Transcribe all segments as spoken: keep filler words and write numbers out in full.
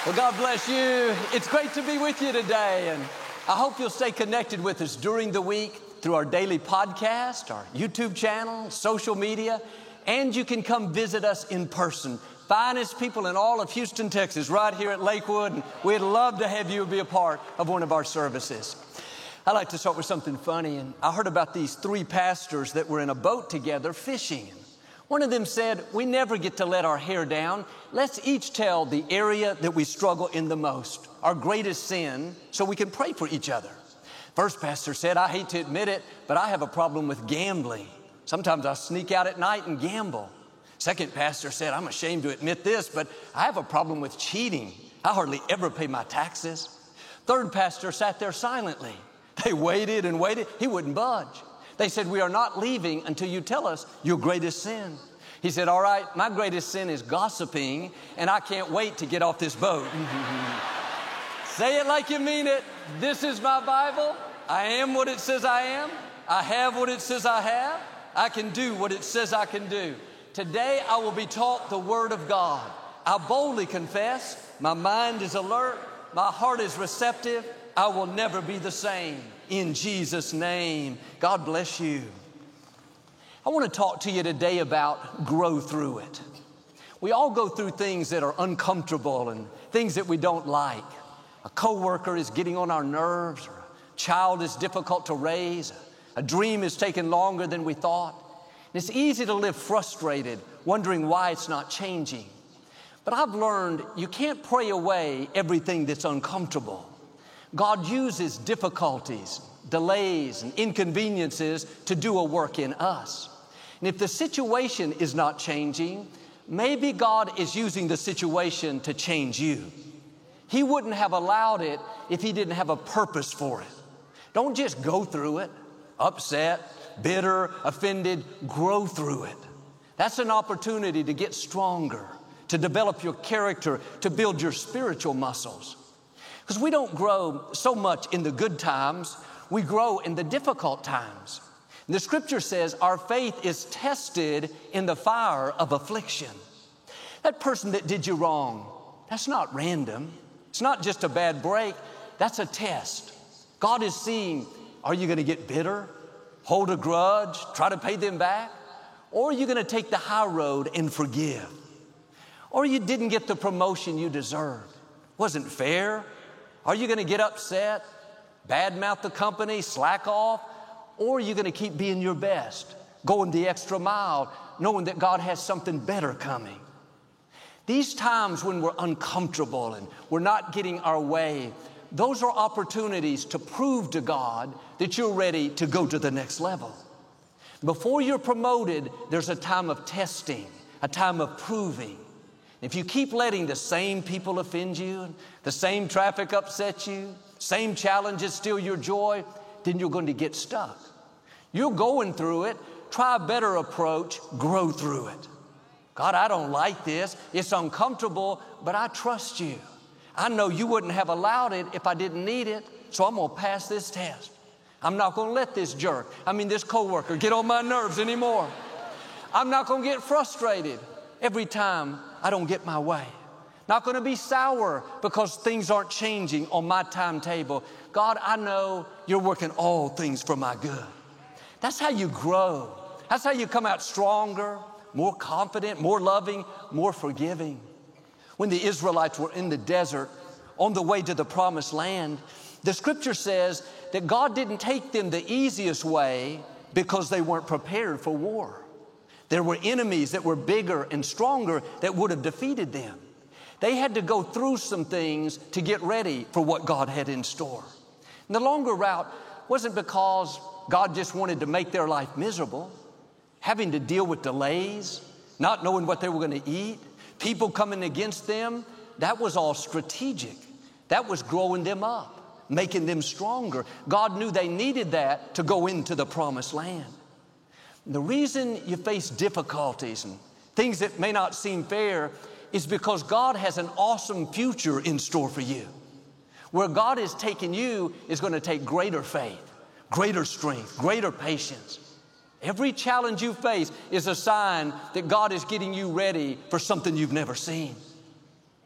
Well, God bless you. It's great to be with you today, and I hope you'll stay connected with us during the week through our daily podcast, our YouTube channel, social media, and you can come visit us in person. Finest people in all of Houston, Texas, right here at Lakewood, and we'd love to have you be a part of one of our services. I like to start with something funny, and I heard about these three pastors that were in a boat together fishing. One of them said, we never get to let our hair down. Let's each tell the area that we struggle in the most, our greatest sin, so we can pray for each other. First pastor said, I hate to admit it, but I have a problem with gambling. Sometimes I sneak out at night and gamble. Second pastor said, I'm ashamed to admit this, but I have a problem with cheating. I hardly ever pay my taxes. Third pastor sat there silently. They waited and waited. He wouldn't budge. They said, we are not leaving until you tell us your greatest sin. He said, all right, my greatest sin is gossiping, and I can't wait to get off this boat. Say it like you mean it. This is my Bible. I am what it says I am. I have what it says I have. I can do what it says I can do. Today, I will be taught the Word of God. I boldly confess, my mind is alert, my heart is receptive. I will never be the same. In Jesus' name, God bless you. I want to talk to you today about grow through it. We all go through things that are uncomfortable and things that we don't like. A coworker is getting on our nerves, or a child is difficult to raise, a dream is taking longer than we thought. And it's easy to live frustrated, wondering why it's not changing. But I've learned you can't pray away everything that's uncomfortable. God uses difficulties, delays, and inconveniences to do a work in us. And if the situation is not changing, maybe God is using the situation to change you. He wouldn't have allowed it if He didn't have a purpose for it. Don't just go through it, upset, bitter, offended. Grow through it. That's an opportunity to get stronger, to develop your character, to build your spiritual muscles. Because we don't grow so much in the good times, we grow in the difficult times. And the scripture says our faith is tested in the fire of affliction. That person that did you wrong, that's not random. It's not just a bad break. That's a test. God is seeing, are you going to get bitter, hold a grudge, try to pay them back? Or are you going to take the high road and forgive? Or you didn't get the promotion you deserved. Wasn't fair. Are you going to get upset, badmouth the company, slack off? Or are you going to keep being your best, going the extra mile, knowing that God has something better coming? These times when we're uncomfortable and we're not getting our way, those are opportunities to prove to God that you're ready to go to the next level. Before you're promoted, there's a time of testing, a time of proving. If you keep letting the same people offend you, the same traffic upset you, same challenges steal your joy, then you're going to get stuck. You're going through it. Try a better approach. Grow through it. God, I don't like this. It's uncomfortable, but I trust you. I know you wouldn't have allowed it if I didn't need it, so I'm going to pass this test. I'm not going to let this jerk, I mean this coworker, get on my nerves anymore. I'm not going to get frustrated every time I don't get my way. Not going to be sour because things aren't changing on my timetable. God, I know you're working all things for my good. That's how you grow. That's how you come out stronger, more confident, more loving, more forgiving. When the Israelites were in the desert on the way to the promised land, the scripture says that God didn't take them the easiest way because they weren't prepared for war. There were enemies that were bigger and stronger that would have defeated them. They had to go through some things to get ready for what God had in store. And the longer route wasn't because God just wanted to make their life miserable, having to deal with delays, not knowing what they were going to eat, people coming against them. That was all strategic. That was growing them up, making them stronger. God knew they needed that to go into the promised land. The reason you face difficulties and things that may not seem fair is because God has an awesome future in store for you. Where God is taking you is going to take greater faith, greater strength, greater patience. Every challenge you face is a sign that God is getting you ready for something you've never seen.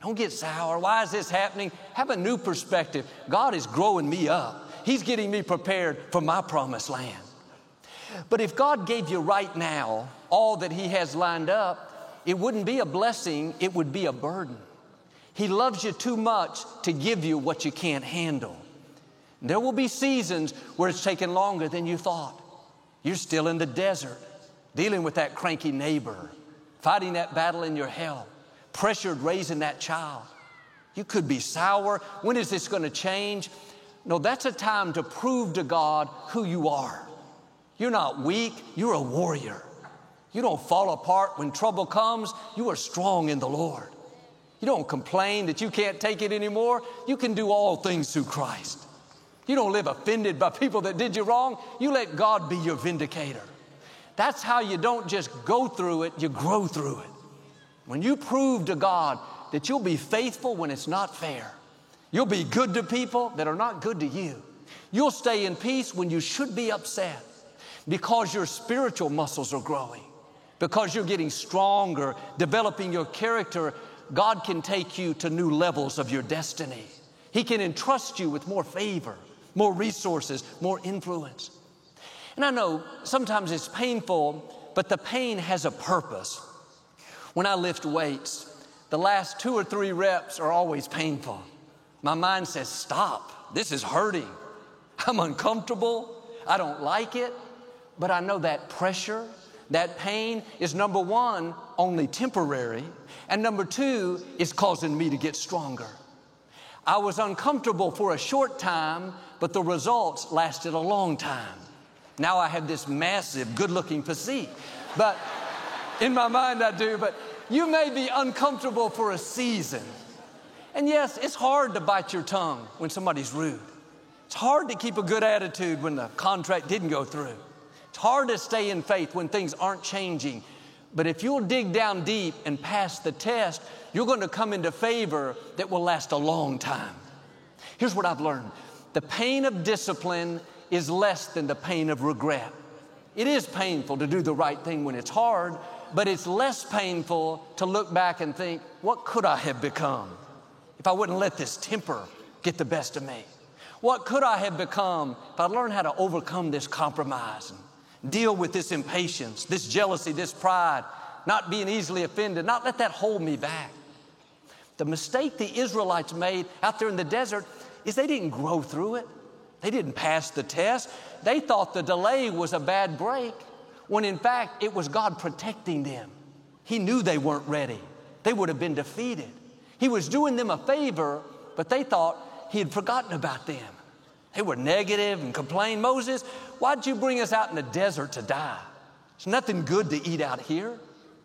Don't get sour. Why is this happening? Have a new perspective. God is growing me up. He's getting me prepared for my promised land. But if God gave you right now all that He has lined up, it wouldn't be a blessing, it would be a burden. He loves you too much to give you what you can't handle. There will be seasons where it's taken longer than you thought. You're still in the desert, dealing with that cranky neighbor, fighting that battle in your health, pressured raising that child. You could be sour. When is this going to change? No, that's a time to prove to God who you are. You're not weak, you're a warrior. You don't fall apart when trouble comes. You are strong in the Lord. You don't complain that you can't take it anymore. You can do all things through Christ. You don't live offended by people that did you wrong. You let God be your vindicator. That's how you don't just go through it, you grow through it. When you prove to God that you'll be faithful when it's not fair. You'll be good to people that are not good to you. You'll stay in peace when you should be upset because your spiritual muscles are growing, because you're getting stronger, developing your character. God can take you to new levels of your destiny. He can entrust you with more favor, more resources, more influence. And I know sometimes it's painful, but the pain has a purpose. When I lift weights, the last two or three reps are always painful. My mind says, stop, this is hurting. I'm uncomfortable, I don't like it, but I know that pressure, that pain is, number one, only temporary, and number two, is causing me to get stronger. I was uncomfortable for a short time, but the results lasted a long time. Now I have this massive, good-looking physique, but in my mind I do, but you may be uncomfortable for a season. And yes, it's hard to bite your tongue when somebody's rude. It's hard to keep a good attitude when the contract didn't go through. It's hard to stay in faith when things aren't changing. But if you'll dig down deep and pass the test, you're going to come into favor that will last a long time. Here's what I've learned. The pain of discipline is less than the pain of regret. It is painful to do the right thing when it's hard, but it's less painful to look back and think, what could I have become if I wouldn't let this temper get the best of me? What could I have become if I learned how to overcome this compromise and deal with this impatience, this jealousy, this pride, not being easily offended, not let that hold me back? The mistake the Israelites made out there in the desert is they didn't grow through it. They didn't pass the test. They thought the delay was a bad break, when in fact it was God protecting them. He knew they weren't ready. They would have been defeated. He was doing them a favor, but they thought He had forgotten about them. They were negative and complained, Moses, why'd you bring us out in the desert to die? There's nothing good to eat out here.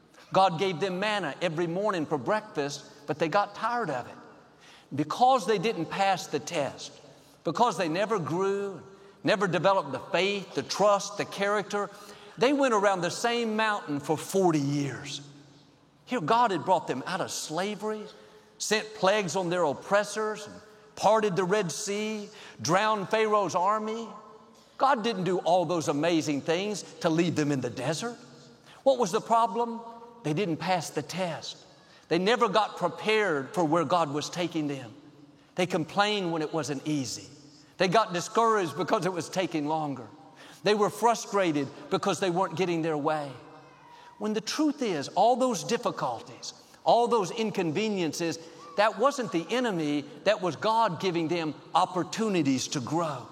God gave them manna every morning for breakfast, but they got tired of it. Because they didn't pass the test, because they never grew, never developed the faith, the trust, the character, they went around the same mountain for forty years. Here, God had brought them out of slavery, sent plagues on their oppressors, and parted the Red Sea, drowned Pharaoh's army. God didn't do all those amazing things to leave them in the desert. What was the problem? They didn't pass the test. They never got prepared for where God was taking them. They complained when it wasn't easy. They got discouraged because it was taking longer. They were frustrated because they weren't getting their way. When the truth is, all those difficulties, all those inconveniences, that wasn't the enemy, that was God giving them opportunities to grow.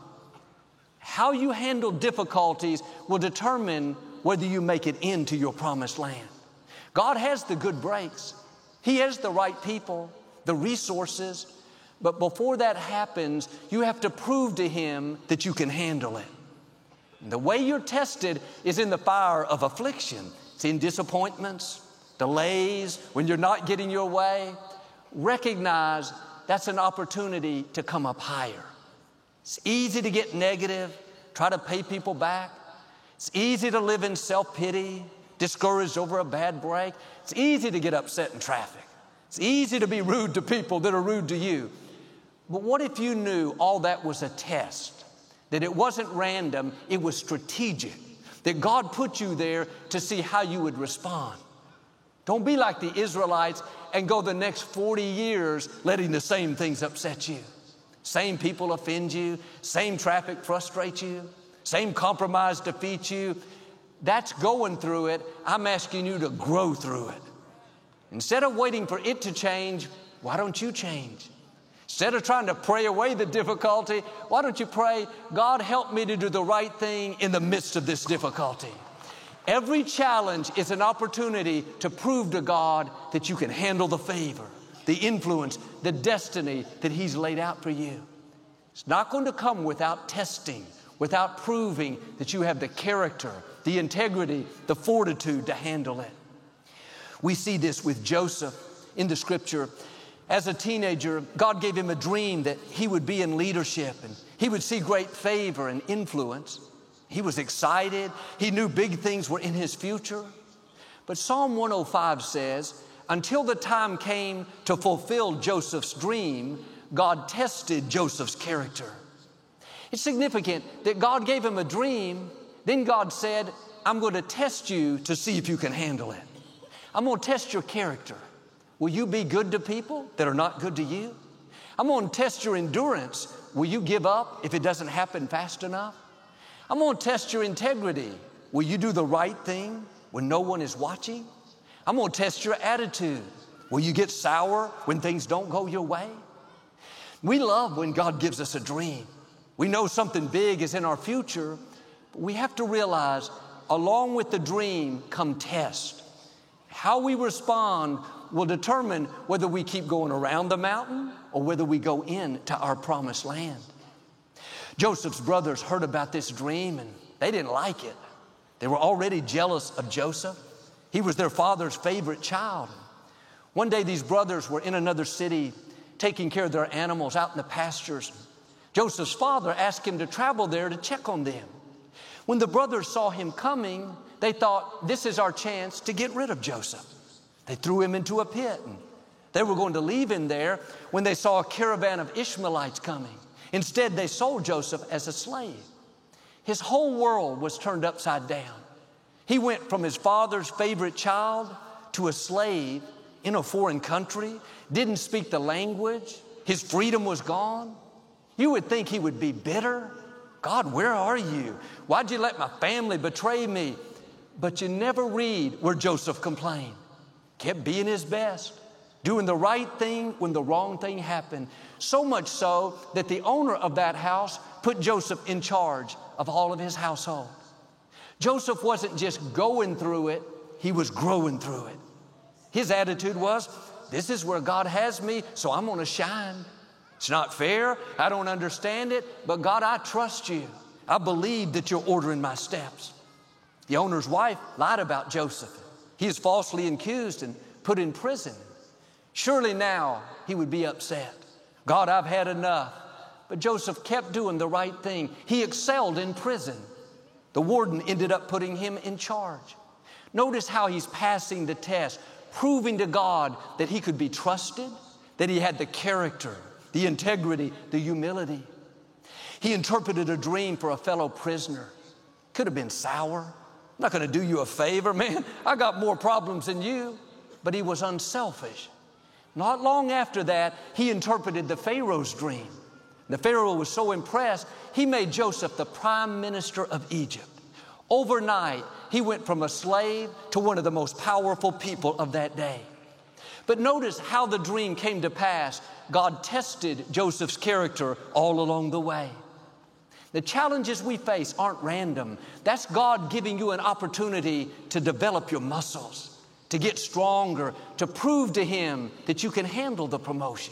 How you handle difficulties will determine whether you make it into your promised land. God has the good breaks. He has the right people, the resources. But before that happens, you have to prove to Him that you can handle it. And the way you're tested is in the fire of affliction. It's in disappointments, delays, when you're not getting your way. Recognize that's an opportunity to come up higher. It's easy to get negative, try to pay people back. It's easy to live in self-pity, discouraged over a bad break. It's easy to get upset in traffic. It's easy to be rude to people that are rude to you. But what if you knew all that was a test, that it wasn't random, it was strategic, that God put you there to see how you would respond? Don't be like the Israelites and go the next forty years letting the same things upset you. Same people offend you, same traffic frustrate you, same compromise defeat you. That's going through it. I'm asking you to grow through it. Instead of waiting for it to change, why don't you change? Instead of trying to pray away the difficulty, why don't you pray, God, help me to do the right thing in the midst of this difficulty? Every challenge is an opportunity to prove to God that you can handle the favor, the influence, the destiny that He's laid out for you. It's not going to come without testing, without proving that you have the character, the integrity, the fortitude to handle it. We see this with Joseph in the Scripture. As a teenager, God gave him a dream that he would be in leadership and he would see great favor and influence. He was excited. He knew big things were in his future. But Psalm one oh five says, until the time came to fulfill Joseph's dream, God tested Joseph's character. It's significant that God gave him a dream. Then God said, I'm going to test you to see if you can handle it. I'm going to test your character. Will you be good to people that are not good to you? I'm going to test your endurance. Will you give up if it doesn't happen fast enough? I'm going to test your integrity. Will you do the right thing when no one is watching? I'm going to test your attitude. Will you get sour when things don't go your way? We love when God gives us a dream. We know something big is in our future, but we have to realize along with the dream come tests. How we respond will determine whether we keep going around the mountain or whether we go into our promised land. Joseph's brothers heard about this dream and they didn't like it. They were already jealous of Joseph. He was their father's favorite child. One day these brothers were in another city taking care of their animals out in the pastures. Joseph's father asked him to travel there to check on them. When the brothers saw him coming, they thought, this is our chance to get rid of Joseph. They threw him into a pit and they were going to leave him there when they saw a caravan of Ishmaelites coming. Instead, they sold Joseph as a slave. His whole world was turned upside down. He went from his father's favorite child to a slave in a foreign country, didn't speak the language. His freedom was gone. You would think he would be bitter. God, where are you? Why'd you let my family betray me? But you never read where Joseph complained. Kept being his best, doing the right thing when the wrong thing happened. So much so that the owner of that house put Joseph in charge of all of his household. Joseph wasn't just going through it, he was growing through it. His attitude was, this is where God has me, so I'm going to shine. It's not fair, I don't understand it, but God, I trust you. I believe that you're ordering my steps. The owner's wife lied about Joseph. He is falsely accused and put in prison. Surely now he would be upset. God, I've had enough. But Joseph kept doing the right thing. He excelled in prison. The warden ended up putting him in charge. Notice how he's passing the test, proving to God that he could be trusted, that he had the character, the integrity, the humility. He interpreted a dream for a fellow prisoner. Could have been sour. I'm not going to do you a favor, man. I got more problems than you. But he was unselfish. Not long after that, he interpreted the Pharaoh's dream. The Pharaoh was so impressed, he made Joseph the prime minister of Egypt. Overnight, he went from a slave to one of the most powerful people of that day. But notice how the dream came to pass. God tested Joseph's character all along the way. The challenges we face aren't random. That's God giving you an opportunity to develop your muscles, to get stronger, to prove to Him that you can handle the promotion.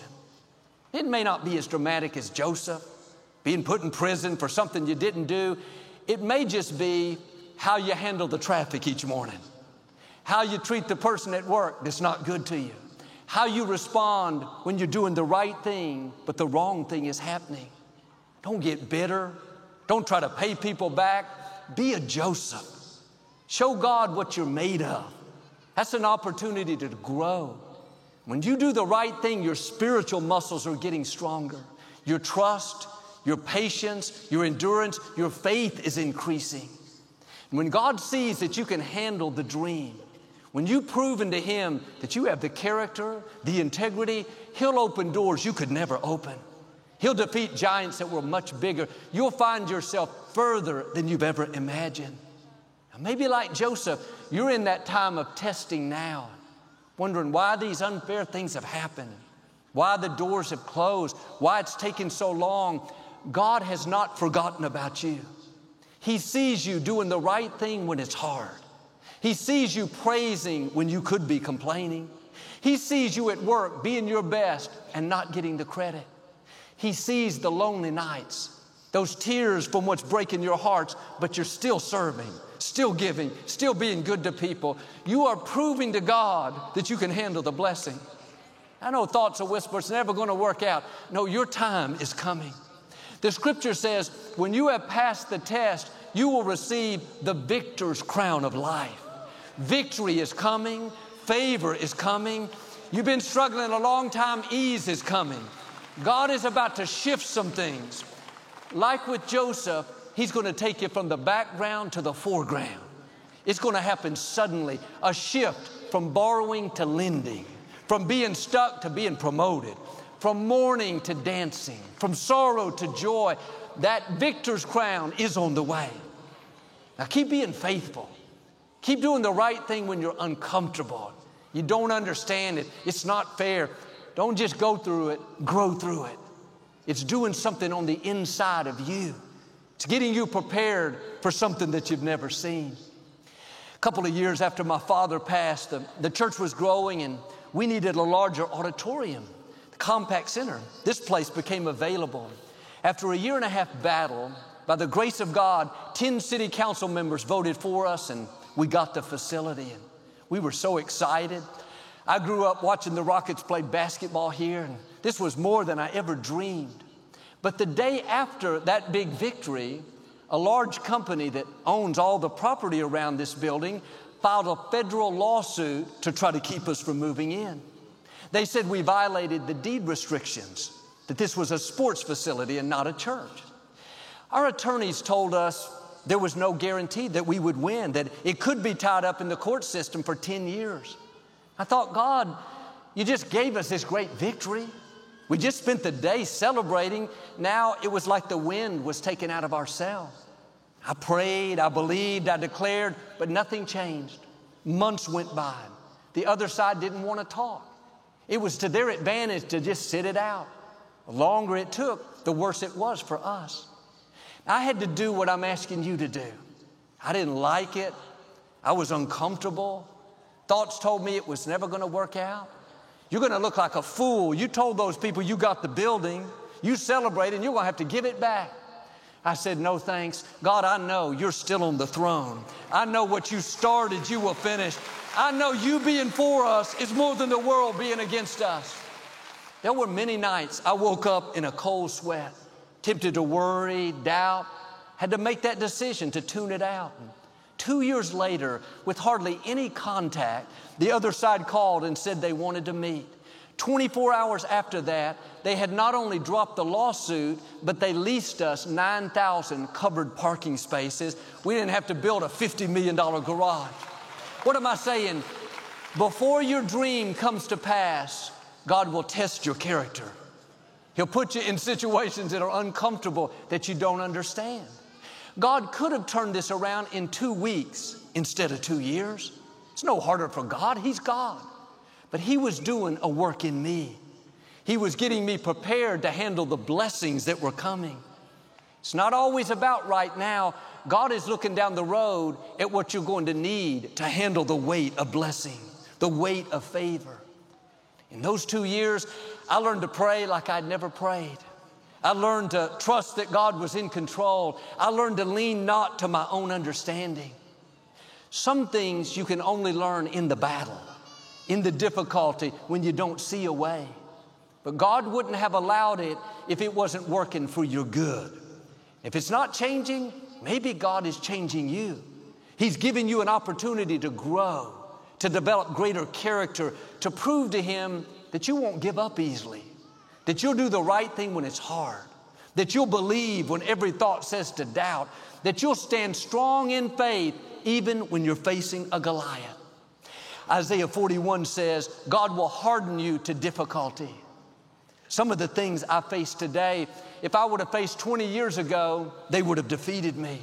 It may not be as dramatic as Joseph, being put in prison for something you didn't do. It may just be how you handle the traffic each morning, how you treat the person at work that's not good to you, how you respond when you're doing the right thing, but the wrong thing is happening. Don't get bitter. Don't try to pay people back. Be a Joseph. Show God what you're made of. That's an opportunity to grow. When you do the right thing, your spiritual muscles are getting stronger. Your trust, your patience, your endurance, your faith is increasing. And when God sees that you can handle the dream, When you've proven to Him that you have the character, the integrity, He'll open doors you could never open. He'll defeat giants that were much bigger. You'll find yourself further than you've ever imagined. Now, maybe like Joseph, you're in that time of testing now, wondering why these unfair things have happened, why the doors have closed, why it's taken so long. God has not forgotten about you. He sees you doing the right thing when it's hard. He sees you praising when you could be complaining. He sees you at work being your best and not getting the credit. He sees the lonely nights, those tears from what's breaking your hearts, but you're still serving, still giving, still being good to people. You are proving to God that you can handle the blessing. I know thoughts are whispers, it's never going to work out. No, your time is coming. The scripture says, when you have passed the test, you will receive the victor's crown of life. Victory is coming. Favor is coming. You've been struggling a long time. Ease is coming. God is about to shift some things. Like with Joseph, He's going to take you from the background to the foreground. It's going to happen suddenly. A shift from borrowing to lending, from being stuck to being promoted, from mourning to dancing, from sorrow to joy. That victor's crown is on the way. Now keep being faithful. Keep doing the right thing when you're uncomfortable. You don't understand it. It's not fair. Don't just go through it, grow through it. It's doing something on the inside of you. It's getting you prepared for something that you've never seen. A couple of years after my father passed, the, the church was growing and we needed a larger auditorium, the Compaq Center. This place became available. After a year and a half battle, by the grace of God, ten city council members voted for us and we got the facility, and we were so excited. I grew up watching the Rockets play basketball here, and this was more than I ever dreamed. But the day after that big victory, a large company that owns all the property around this building filed a federal lawsuit to try to keep us from moving in. They said we violated the deed restrictions, that this was a sports facility and not a church. Our attorneys told us there was no guarantee that we would win, that it could be tied up in the court system for ten years. I thought, God, you just gave us this great victory. We just spent the day celebrating. Now it was like the wind was taken out of our sails. I prayed, I believed, I declared, but nothing changed. Months went by. The other side didn't want to talk. It was to their advantage to just sit it out. The longer it took, the worse it was for us. I had to do what I'm asking you to do. I didn't like it. I was uncomfortable. Thoughts told me it was never going to work out. You're going to look like a fool. You told those people you got the building. You celebrated, and you're going to have to give it back. I said, no thanks. God, I know you're still on the throne. I know what you started, you will finish. I know you being for us is more than the world being against us. There were many nights I woke up in a cold sweat, tempted to worry, doubt, had to make that decision to tune it out. And two years later, with hardly any contact, the other side called and said they wanted to meet. twenty-four hours after that, they had not only dropped the lawsuit, but they leased us nine thousand covered parking spaces. We didn't have to build a fifty million dollars garage. What am I saying? Before your dream comes to pass, God will test your character. He'll put you in situations that are uncomfortable that you don't understand. God could have turned this around in two weeks instead of two years. It's no harder for God. He's God. But He was doing a work in me. He was getting me prepared to handle the blessings that were coming. It's not always about right now. God is looking down the road at what you're going to need to handle the weight of blessing, the weight of favor. In those two years, I learned to pray like I'd never prayed. I learned to trust that God was in control. I learned to lean not to my own understanding. Some things you can only learn in the battle, in the difficulty, when you don't see a way. But God wouldn't have allowed it if it wasn't working for your good. If it's not changing, maybe God is changing you. He's giving you an opportunity to grow, to develop greater character, to prove to Him that you won't give up easily, that you'll do the right thing when it's hard, that you'll believe when every thought says to doubt, that you'll stand strong in faith even when you're facing a Goliath. Isaiah forty-one says, God will harden you to difficulty. Some of the things I face today, if I would have faced twenty years ago, they would have defeated me.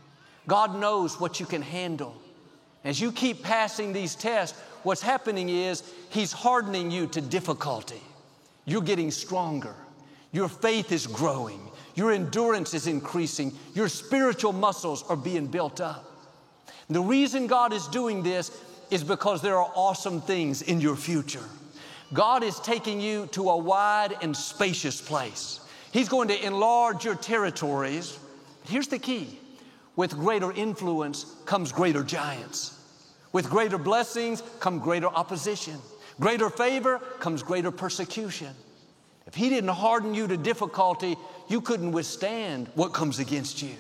God knows what you can handle. As you keep passing these tests, what's happening is He's hardening you to difficulty. You're getting stronger. Your faith is growing. Your endurance is increasing. Your spiritual muscles are being built up. And the reason God is doing this is because there are awesome things in your future. God is taking you to a wide and spacious place. He's going to enlarge your territories. Here's the key. With greater influence comes greater giants. With greater blessings come greater opposition. Greater favor comes greater persecution. If He didn't harden you to difficulty, you couldn't withstand what comes against you.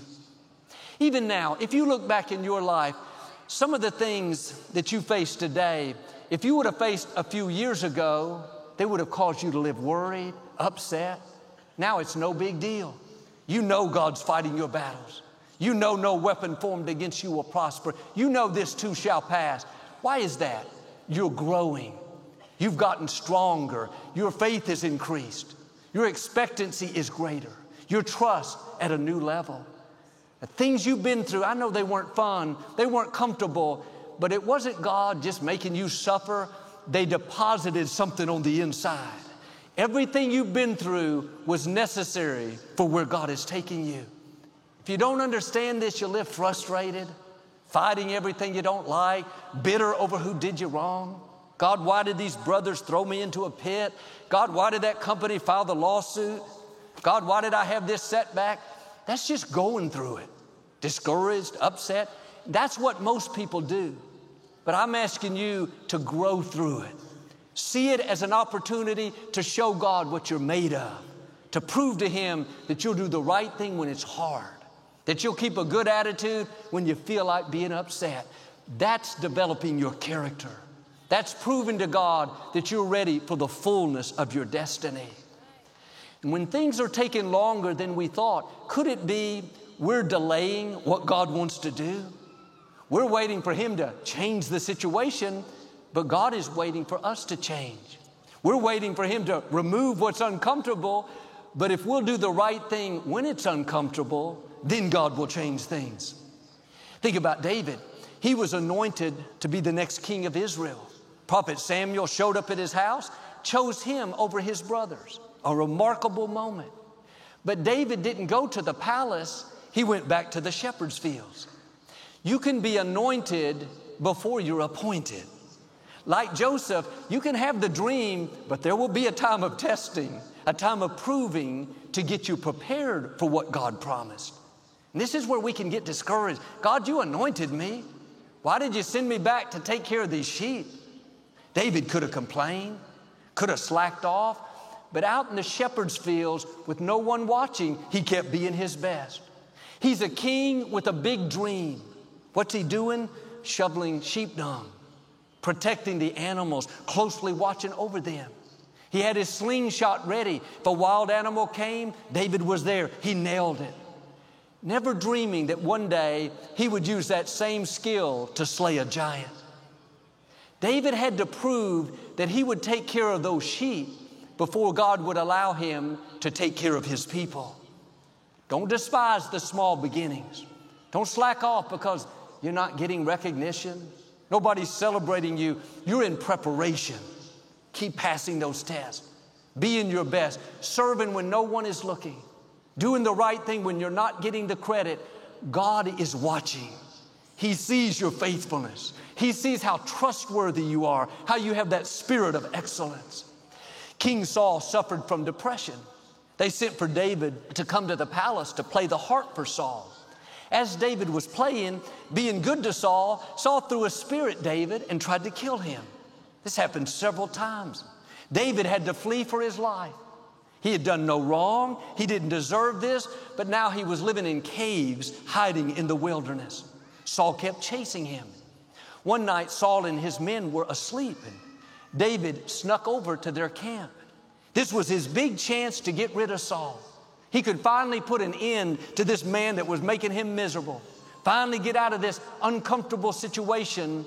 Even now, if you look back in your life, some of the things that you face today, if you would have faced a few years ago, they would have caused you to live worried, upset. Now it's no big deal. You know God's fighting your battles. You know no weapon formed against you will prosper. You know this too shall pass. Why is that? You're growing. You've gotten stronger. Your faith is increased. Your expectancy is greater. Your trust at a new level. The things you've been through, I know they weren't fun. They weren't comfortable. But it wasn't God just making you suffer. They deposited something on the inside. Everything you've been through was necessary for where God is taking you. If you don't understand this, you'll live frustrated, fighting everything you don't like, bitter over who did you wrong. God, why did these brothers throw me into a pit? God, why did that company file the lawsuit? God, why did I have this setback? That's just going through it. Discouraged, upset. That's what most people do. But I'm asking you to grow through it. See it as an opportunity to show God what you're made of, to prove to Him that you'll do the right thing when it's hard, that you'll keep a good attitude when you feel like being upset. That's developing your character. That's proving to God that you're ready for the fullness of your destiny. And when things are taking longer than we thought, could it be we're delaying what God wants to do? We're waiting for Him to change the situation, but God is waiting for us to change. We're waiting for Him to remove what's uncomfortable, but if we'll do the right thing when it's uncomfortable, then God will change things. Think about David. He was anointed to be the next king of Israel. Prophet Samuel showed up at his house, chose him over his brothers. A remarkable moment. But David didn't go to the palace. He went back to the shepherd's fields. You can be anointed before you're appointed. Like Joseph, you can have the dream, but there will be a time of testing, a time of proving to get you prepared for what God promised. And this is where we can get discouraged. God, you anointed me. Why did you send me back to take care of these sheep? David could have complained, could have slacked off, but out in the shepherd's fields with no one watching, he kept being his best. He's a king with a big dream. What's he doing? Shoveling sheep dung, protecting the animals, closely watching over them. He had his slingshot ready. If a wild animal came, David was there. He nailed it. Never dreaming that one day he would use that same skill to slay a giant. David had to prove that he would take care of those sheep before God would allow him to take care of His people. Don't despise the small beginnings. Don't slack off because you're not getting recognition. Nobody's celebrating you. You're in preparation. Keep passing those tests. Being your best. Serving when no one is looking. Doing the right thing when you're not getting the credit. God is watching. He sees your faithfulness. He sees how trustworthy you are, how you have that spirit of excellence. King Saul suffered from depression. They sent for David to come to the palace to play the harp for Saul. As David was playing, being good to Saul, Saul threw a spear at David and tried to kill him. This happened several times. David had to flee for his life. He had done no wrong. He didn't deserve this, but now he was living in caves, hiding in the wilderness. Saul kept chasing him. One night, Saul and his men were asleep, and David snuck over to their camp. This was his big chance to get rid of Saul. He could finally put an end to this man that was making him miserable. Finally get out of this uncomfortable situation.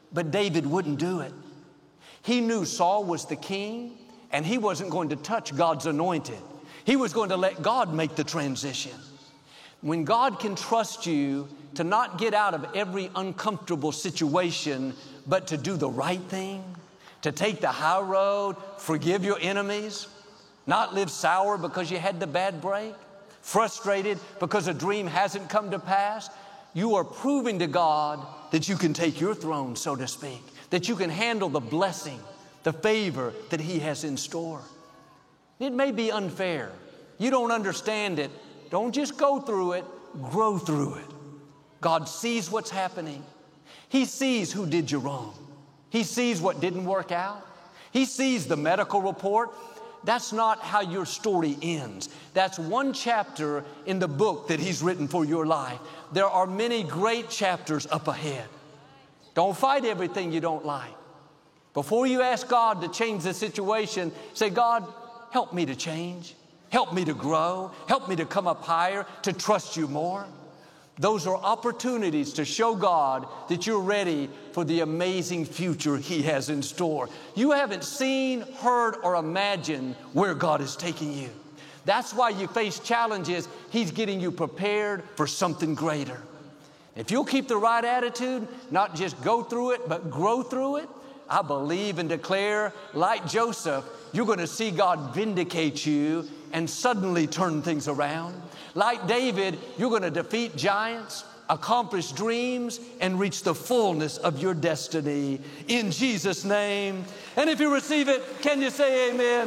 But David wouldn't do it. He knew Saul was the king, and he wasn't going to touch God's anointed. He was going to let God make the transition. When God can trust you to not get out of every uncomfortable situation, but to do the right thing, to take the high road, forgive your enemies, not live sour because you had the bad break, frustrated because a dream hasn't come to pass, you are proving to God that you can take your throne, so to speak, that you can handle the blessing, the favor that He has in store. It may be unfair. You don't understand it. Don't just go through it, grow through it. God sees what's happening. He sees who did you wrong. He sees what didn't work out. He sees the medical report. That's not how your story ends. That's one chapter in the book that He's written for your life. There are many great chapters up ahead. Don't fight everything you don't like. Before you ask God to change the situation, say, God, help me to change. Help me to grow. Help me to come up higher, to trust you more. Those are opportunities to show God that you're ready for the amazing future He has in store. You haven't seen, heard, or imagined where God is taking you. That's why you face challenges. He's getting you prepared for something greater. If you'll keep the right attitude, not just go through it, but grow through it, I believe and declare, like Joseph, you're going to see God vindicate you and suddenly turn things around. Like David, you're going to defeat giants, accomplish dreams, and reach the fullness of your destiny in Jesus' name. And if you receive it, can you say amen?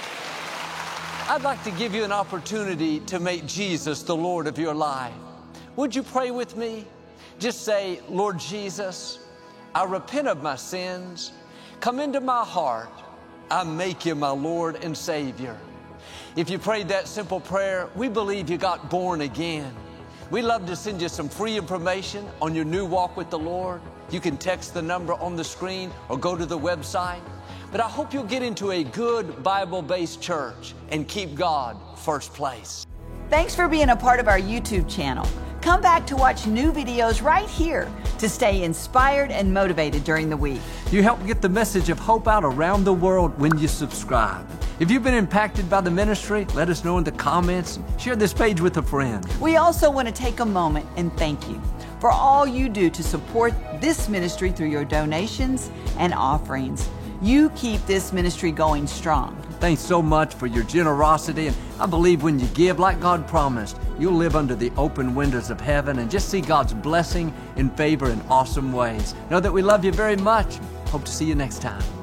I'd like to give you an opportunity to make Jesus the Lord of your life. Would you pray with me? Just say, Lord Jesus, I repent of my sins. Come into my heart. I make you my Lord and Savior. If you prayed that simple prayer, we believe you got born again. We'd love to send you some free information on your new walk with the Lord. You can text the number on the screen or go to the website. But I hope you'll get into a good Bible-based church and keep God first place. Thanks for being a part of our YouTube channel. Come back to watch new videos right here to stay inspired and motivated during the week. You help get the message of hope out around the world when you subscribe. If you've been impacted by the ministry, let us know in the comments. Share this page with a friend. We also want to take a moment and thank you for all you do to support this ministry through your donations and offerings. You keep this ministry going strong. Thanks so much for your generosity, and I believe when you give like God promised, you'll live under the open windows of heaven and just see God's blessing and favor in awesome ways. Know that we love you very much. Hope to see you next time.